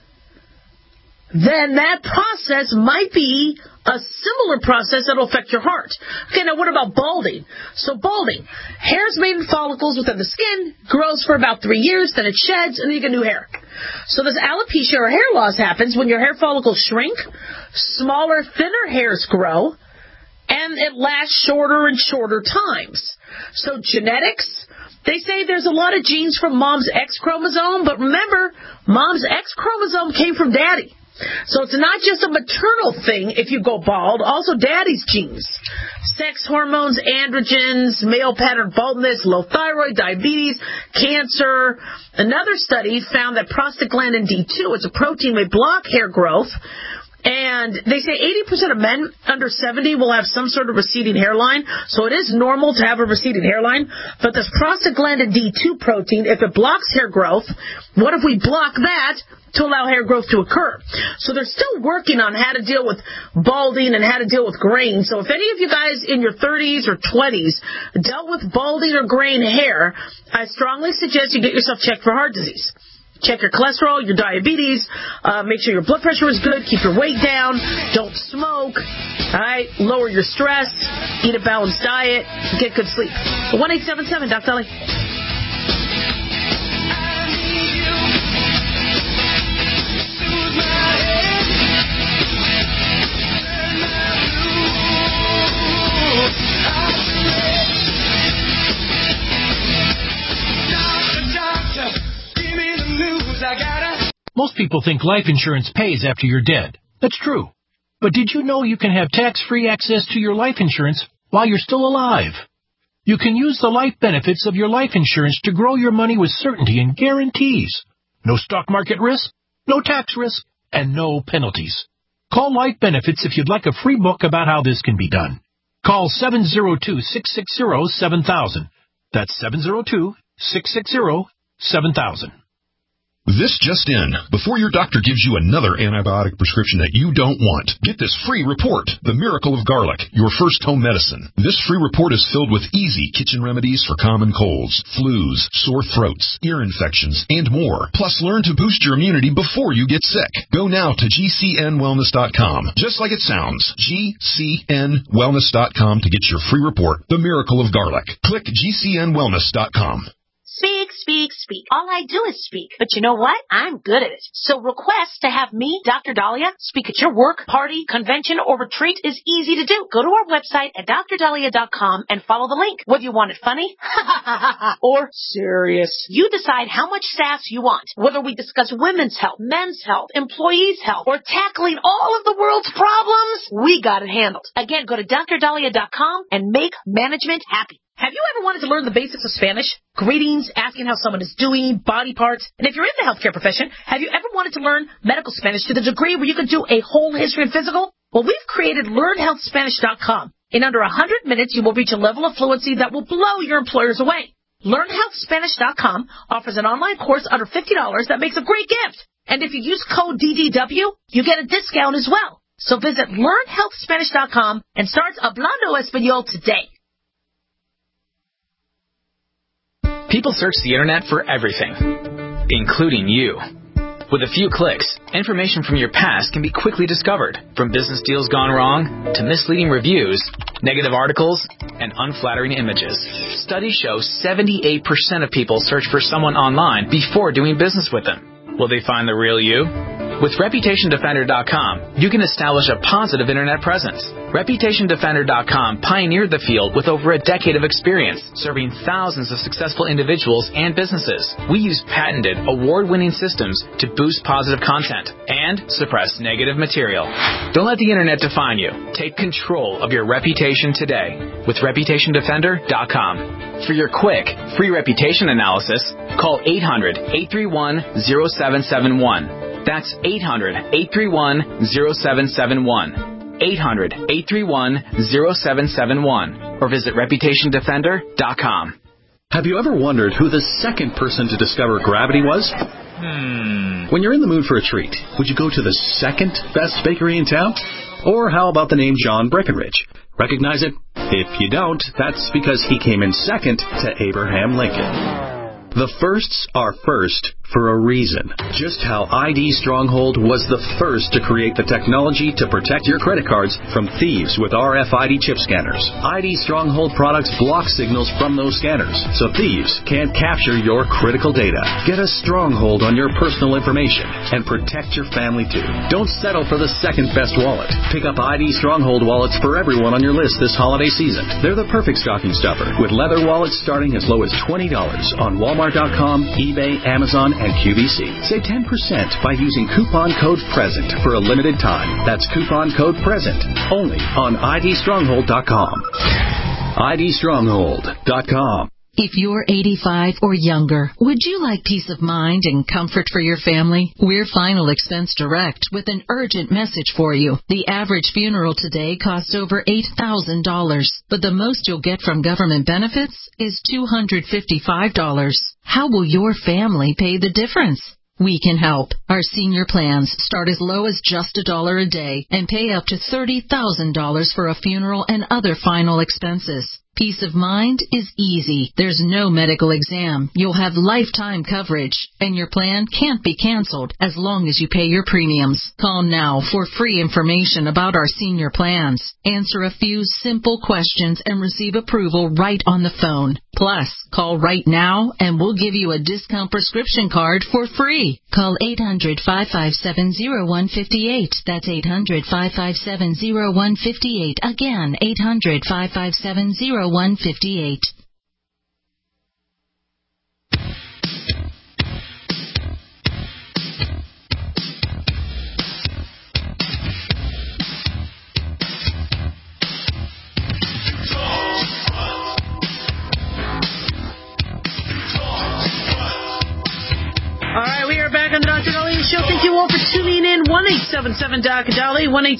D: then that process might be a similar process that will affect your heart. Okay, now what about balding? So balding, hair is made in follicles within the skin, grows for about 3 years, then it sheds, and then you get new hair. So this alopecia or hair loss happens when your hair follicles shrink, smaller, thinner hairs grow, and it lasts shorter and shorter times. So genetics, they say there's a lot of genes from mom's X chromosome, but remember, mom's X chromosome came from daddy. So it's not just a maternal thing if you go bald, also daddy's genes. Sex hormones, androgens, male pattern baldness, low thyroid, diabetes, cancer. Another study found that prostaglandin D2, it's a protein may block hair growth. And they say 80% of men under 70 will have some sort of receding hairline. So it is normal to have a receding hairline. But this prostaglandin D2 protein, if it blocks hair growth, what if we block that to allow hair growth to occur? So they're still working on how to deal with balding and how to deal with graying. So if any of you guys in your 30s or 20s dealt with balding or graying hair, I strongly suggest you get yourself checked for heart disease. Check your cholesterol, your diabetes, make sure your blood pressure is good, keep your weight down, don't smoke, all right, lower your stress, eat a balanced diet, get good sleep. 1-877, Dr. Ellie.
I: Most people think life insurance pays after you're dead. That's true. But did you know you can have tax-free access to your life insurance while you're still alive? You can use the life benefits of your life insurance to grow your money with certainty and guarantees. No stock market risk, no tax risk, and no penalties. Call Life Benefits if you'd like a free book about how this can be done. Call 702-660-7000. That's 702-660-7000.
Q: This just in. Before your doctor gives you another antibiotic prescription that you don't want, get this free report, The Miracle of Garlic, your first home medicine. This free report is filled with easy kitchen remedies for common colds, flus, sore throats, ear infections, and more. Plus, learn to boost your immunity before you get sick. Go now to GCNwellness.com. Just like it sounds, GCNwellness.com to get your free report, The Miracle of Garlic. Click GCNwellness.com.
E: Speak, speak, speak. All I do is speak. But you know what? I'm good at it. So request to have me, Dr. Dahlia, speak at your work, party, convention, or retreat is easy to do. Go to our website at drdahlia.com and follow the link. Whether you want it funny or serious, you decide how much sass you want. Whether we discuss women's health, men's health, employees' health, or tackling all of the world's problems, we got it handled. Again, go to drdahlia.com and make management happy. Have you ever wanted to learn the basics of Spanish? Greetings, asking how someone is doing, body parts. And if you're in the healthcare profession, have you ever wanted to learn medical Spanish to the degree where you could do a whole history and physical? Well, we've created LearnHealthSpanish.com. In under 100 minutes, you will reach a level of fluency that will blow your employers away. LearnHealthSpanish.com offers an online course under $50 that makes a great gift. And if you use code DDW, you get a discount as well. So visit LearnHealthSpanish.com and start Hablando Español today.
R: People search the internet for everything, including you. With a few clicks, information from your past can be quickly discovered, from business deals gone wrong to misleading reviews, negative articles, and unflattering images. Studies show 78% of people search for someone online before doing business with them. Will they find the real you? With ReputationDefender.com, you can establish a positive internet presence. ReputationDefender.com pioneered the field with over a decade of experience, serving thousands of successful individuals and businesses. We use patented, award-winning systems to boost positive content and suppress negative material. Don't let the internet define you. Take control of your reputation today with ReputationDefender.com. For your quick, free reputation analysis, call 800-831-0771. That's 800-831-0771. 800-831-0771. Or visit ReputationDefender.com.
S: Have you ever wondered who the second person to discover gravity was? When you're in the mood for a treat, would you go to the second best bakery in town? Or how about the name John Breckenridge? Recognize it? If you don't, that's because he came in second to Abraham Lincoln. The firsts are first for a reason. Just how ID Stronghold was the first to create the technology to protect your credit cards from thieves with RFID chip scanners. ID Stronghold products block signals from those scanners, so thieves can't capture your critical data. Get a stronghold on your personal information and protect your family too. Don't settle for the second best wallet. Pick up ID Stronghold wallets for everyone on your list this holiday season. They're the perfect stocking stuffer, with leather wallets starting as low as $20 on Walmart.com, eBay, Amazon, and QVC. Save 10% by using coupon code PRESENT for a limited time. That's coupon code PRESENT only on IDStronghold.com. IDStronghold.com.
T: If you're 85 or younger, would you like peace of mind and comfort for your family? We're Final Expense Direct with an urgent message for you. The average funeral today costs over $8,000, but the most you'll get from government benefits is $255. How will your family pay the difference? We can help. Our senior plans start as low as just $1 a day and pay up to $30,000 for a funeral and other final expenses. Peace of mind is easy. There's no medical exam. You'll have lifetime coverage, and your plan can't be canceled as long as you pay your premiums. Call now for free information about our senior plans. Answer a few simple questions and receive approval right on the phone. Plus, call right now and we'll give you a discount prescription card for free. Call 800-557-0158. That's 800-557-0158. Again, 800-557-0158.
D: All right, we are back on Dr. Dahlia Show. Thank you all for tuning in. 1-877-Dr. Dahlia,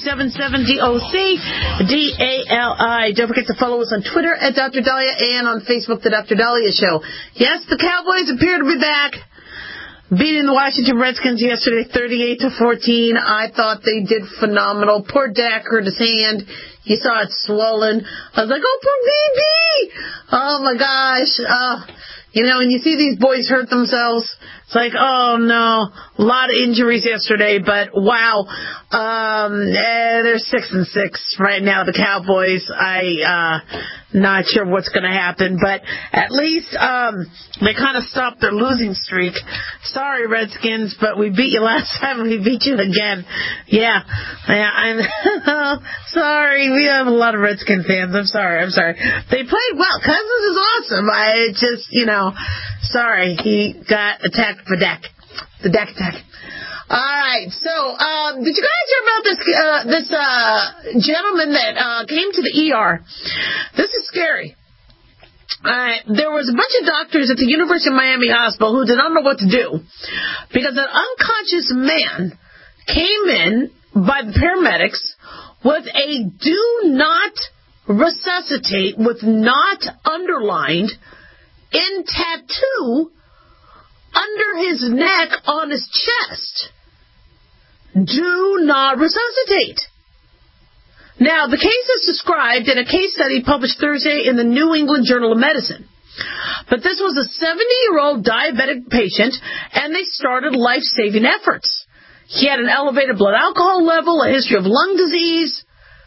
D: 1-877-DOC-DALI. Don't forget to follow us on Twitter at Dr. Dahlia and on Facebook, The Dr. Dahlia Show. Yes, the Cowboys appear to be back. beating the Washington Redskins yesterday, 38-14. I thought they did phenomenal. Poor Dak hurt his hand. You saw it swollen. I was like, oh, poor BB. Oh, my gosh. When you see these boys hurt themselves, it's like, oh, no. A lot of injuries yesterday, but wow. They're 6-6 right now, the Cowboys. Not sure what's going to happen, but at least they kind of stopped their losing streak. Sorry, Redskins, but we beat you last time and we beat you again. Yeah, I'm sorry. We have a lot of Redskin fans. I'm sorry. They played well. Cousins is awesome. I just, sorry. He got attacked for Dak. The Dak attack. All right, so did you guys hear about this gentleman that came to the ER? This is scary. There was a bunch of doctors at the University of Miami Hospital who did not know what to do because an unconscious man came in by the paramedics with a do not resuscitate with not underlined in tattoo under his neck on his chest. Do not resuscitate. Now, the case is described in a case study published Thursday in the New England Journal of Medicine. But this was a 70-year-old diabetic patient, and they started life-saving efforts. He had an elevated blood alcohol level, a history of lung disease,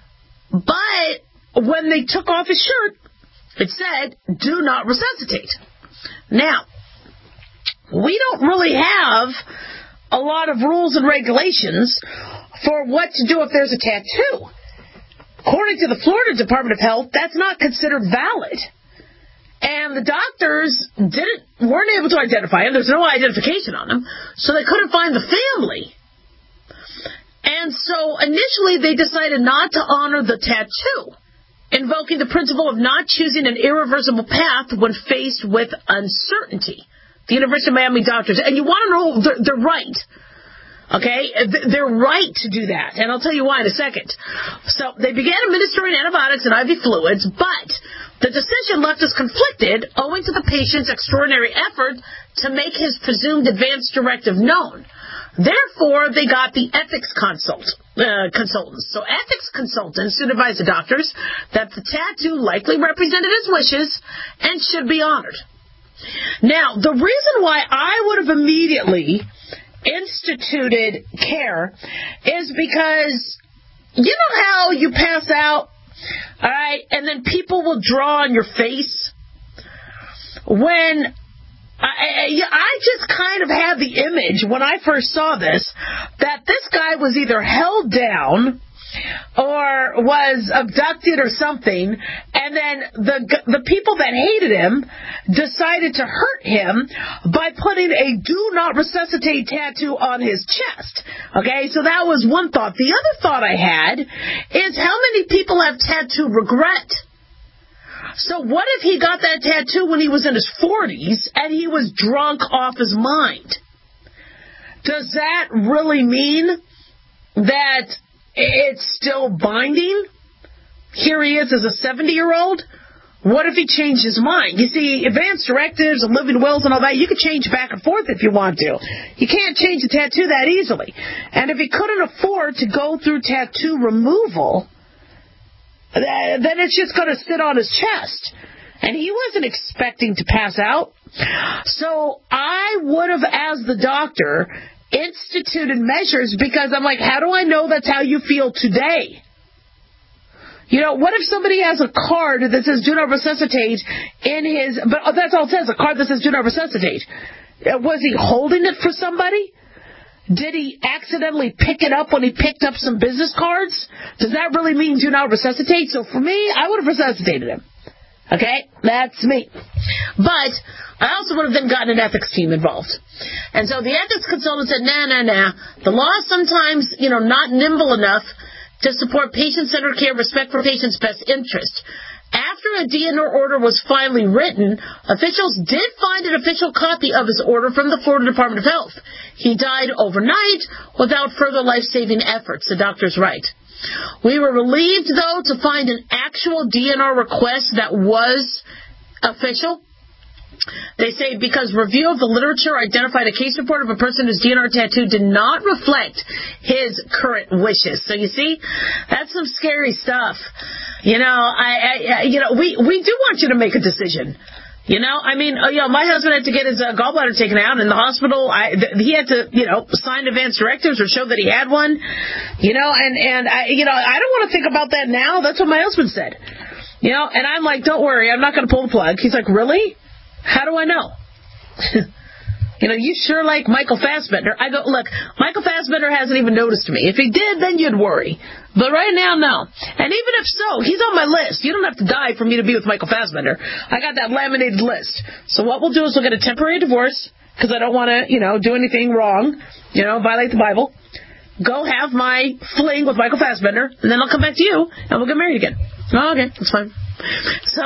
D: but when they took off his shirt, it said, do not resuscitate. Now, we don't really have a lot of rules and regulations for what to do if there's a tattoo. According to the Florida Department of Health, that's not considered valid. And the doctors weren't able to identify him. There's no identification on him, so they couldn't find the family. And so initially they decided not to honor the tattoo, invoking the principle of not choosing an irreversible path when faced with uncertainty. The University of Miami doctors, and you want to know, they're right. Okay? They're right to do that, and I'll tell you why in a second. So they began administering antibiotics and IV fluids, but the decision left us conflicted owing to the patient's extraordinary effort to make his presumed advance directive known. Therefore, they got the ethics consultants. So ethics consultants should advise the doctors that the tattoo likely represented his wishes and should be honored. Now, the reason why I would have immediately instituted care is because you know how you pass out, all right, and then people will draw on your face? When I just kind of had the image when I first saw this that this guy was either held down or was abducted or something, and then the people that hated him decided to hurt him by putting a do not resuscitate tattoo on his chest. Okay, so that was one thought. The other thought I had is how many people have tattoo regret? So what if he got that tattoo when he was in his 40s and he was drunk off his mind? Does that really mean that it's still binding? Here he is as a 70-year-old. What if he changed his mind? You see, advance directives and living wills and all that, you can change back and forth if you want to. You can't change the tattoo that easily. And if he couldn't afford to go through tattoo removal, then it's just going to sit on his chest. And he wasn't expecting to pass out. So I would have, as the doctor, instituted measures because I'm like, how do I know that's how you feel today? You know, what if somebody has a card that says do not resuscitate in his, but that's all it says, a card that says do not resuscitate. Was he holding it for somebody? Did he accidentally pick it up when he picked up some business cards? Does that really mean do not resuscitate? So for me, I would have resuscitated him. Okay? That's me. But I also would have then gotten an ethics team involved. And so the ethics consultant said, nah. The law is sometimes, not nimble enough to support patient-centered care, respect for patients' best interest. After a DNR order was finally written, officials did find an official copy of his order from the Florida Department of Health. He died overnight without further life-saving efforts, the doctors write. We were relieved, though, to find an actual DNR request that was official. They say because review of the literature identified a case report of a person whose DNR tattoo did not reflect his current wishes. So you see, that's some scary stuff. We do want you to make a decision. My husband had to get his gallbladder taken out in the hospital. He had to, sign advance directives or show that he had one. I don't want to think about that now. That's what my husband said. And I'm like, don't worry, I'm not going to pull the plug. He's like, really? How do I know? You sure like Michael Fassbender. I go, look, Michael Fassbender hasn't even noticed me. If he did, then you'd worry. But right now, no. And even if so, he's on my list. You don't have to die for me to be with Michael Fassbender. I got that laminated list. So what we'll do is we'll get a temporary divorce, because I don't want to, do anything wrong, violate the Bible. Go have my fling with Michael Fassbender, and then I'll come back to you, and we'll get married again. Oh, okay, that's fine. So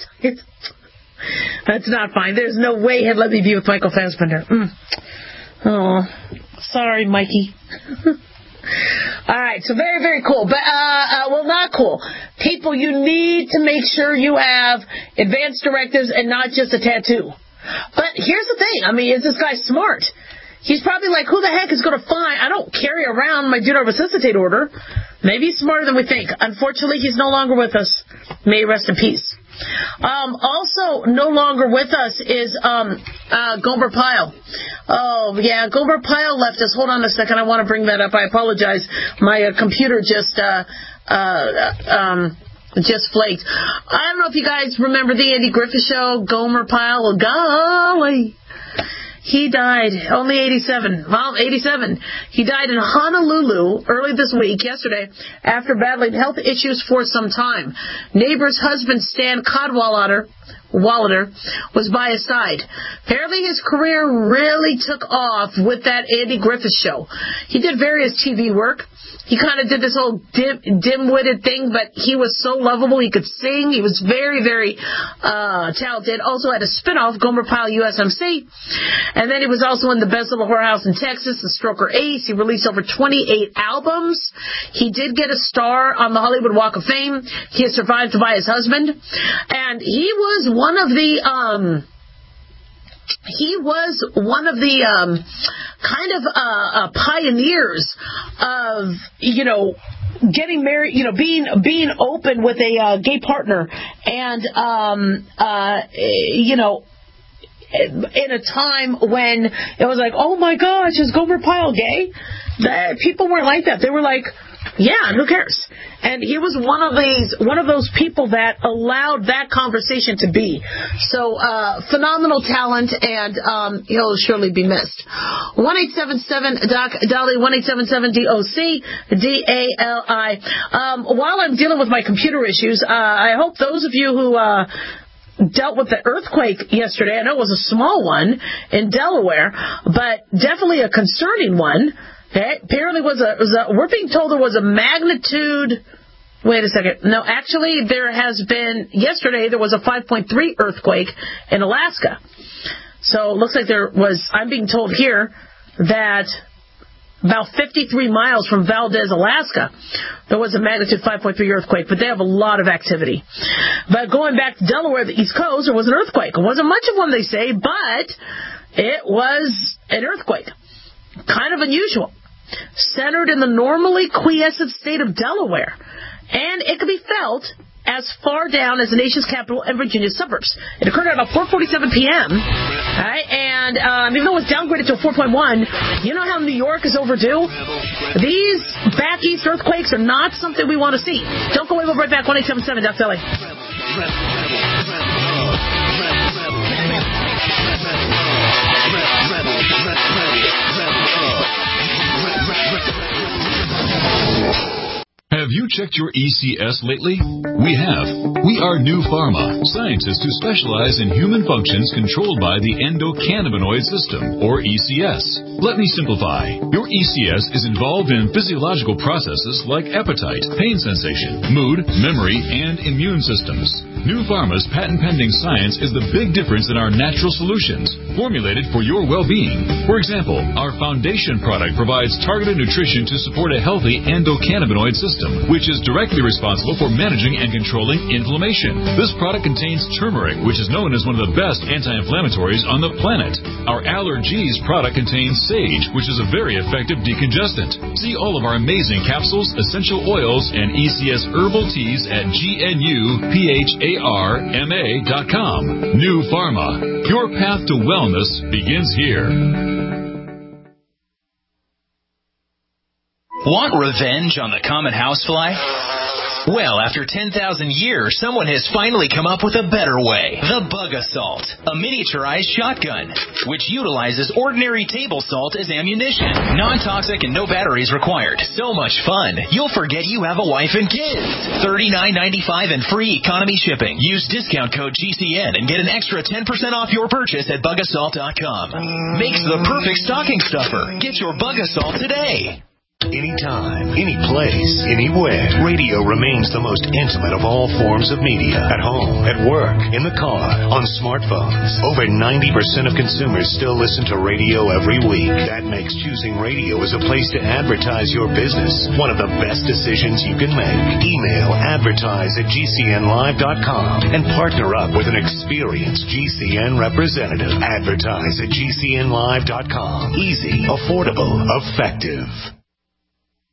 D: that's not fine. There's no way he'd let me be with Michael Fassbender. Oh, sorry, Mikey. All right, so very, very cool. But, not cool. People, you need to make sure you have advance directives and not just a tattoo. But here's the thing. Is this guy smart? He's probably like, who the heck is going to find... I don't carry around my do not resuscitate order. Maybe he's smarter than we think. Unfortunately, he's no longer with us. May he rest in peace. Also, no longer with us is Gomer Pyle. Oh, yeah, Gomer Pyle left us. Hold on a second. I want to bring that up. I apologize. My computer just flaked. I don't know if you guys remember the Andy Griffith Show, Gomer Pyle. Oh, golly. He died, only 87. Well, 87. He died in Honolulu early this week, yesterday, after battling health issues for some time. Neighbor's husband, Stan Cadwallader, was by his side. Apparently his career really took off with that Andy Griffith Show. He did various TV work. He kind of did this whole dim-witted thing, but he was so lovable. He could sing. He was very, very talented. Also had a spinoff, Gomer Pyle USMC. And then he was also in the Best Little Whorehouse in Texas, the Stroker Ace. He released over 28 albums. He did get a star on the Hollywood Walk of Fame. He is survived by his husband. And he was one of the pioneers of, getting married, being open with a gay partner, and in a time when it was like, oh my gosh, is Gomer Pyle gay? People weren't like that. They were like, yeah, who cares? And he was one of those people that allowed that conversation to be. So, phenomenal talent, and he'll surely be missed. 1-877-DOC-DALI, 1-877-DOC-DALI. While I'm dealing with my computer issues, I hope those of you who dealt with the earthquake yesterday, I know it was a small one in Delaware, but definitely a concerning one. Okay. Apparently we're being told there was a magnitude, wait a second. No, actually yesterday there was a 5.3 earthquake in Alaska. So it looks like I'm being told here that about 53 miles from Valdez, Alaska, there was a magnitude 5.3 earthquake, but they have a lot of activity. But going back to Delaware, the East Coast, there was an earthquake. It wasn't much of one, they say, but it was an earthquake. Kind of unusual. Centered in the normally quiescent state of Delaware. And it could be felt as far down as the nation's capital and Virginia's suburbs. It occurred at about 4:47 p.m. Right? And even though it was downgraded to a 4.1, you know how New York is overdue? These back east earthquakes are not something we want to see. Don't go away. We'll be right back. 1-877-DOC-DALI.
Q: Have you checked your ECS lately? We have. We are New Pharma, scientists who specialize in human functions controlled by the endocannabinoid system, or ECS. Let me simplify. Your ECS is involved in physiological processes like appetite, pain sensation, mood, memory, and immune systems.
U: New Pharma's patent-pending science is the big difference in our natural solutions, formulated for your well-being. For example, our foundation product provides targeted nutrition to support a healthy endocannabinoid system, which is directly responsible for managing and controlling inflammation. This product contains turmeric, which is known as one of the best anti-inflammatories on the planet. Our Allergies product contains sage, which is a very effective decongestant. See all of our amazing capsules, essential oils, and ECS herbal teas at GNUPHARMA.com. New Pharma. Your path to wellness begins here.
V: Want revenge on the common housefly? Well, after 10,000 years, someone has finally come up with a better way. The Bug Assault, a miniaturized shotgun, which utilizes ordinary table salt as ammunition. Non-toxic and no batteries required. So much fun, you'll forget you have a wife and kids. $39.95 and free economy shipping. Use discount code GCN and get an extra 10% off your purchase at bugassault.com. Makes the perfect stocking stuffer. Get your Bug Assault today.
A: Anytime, any place, anywhere, radio remains the most intimate of all forms of media. At home, at work, in the car, on smartphones. Over 90% of consumers still listen to radio every week. That makes choosing radio as a place to advertise your business one of the best decisions you can make. Email advertise@gcnlive.com and partner up with an experienced GCN representative. Advertise@gcnlive.com. Easy, affordable, effective.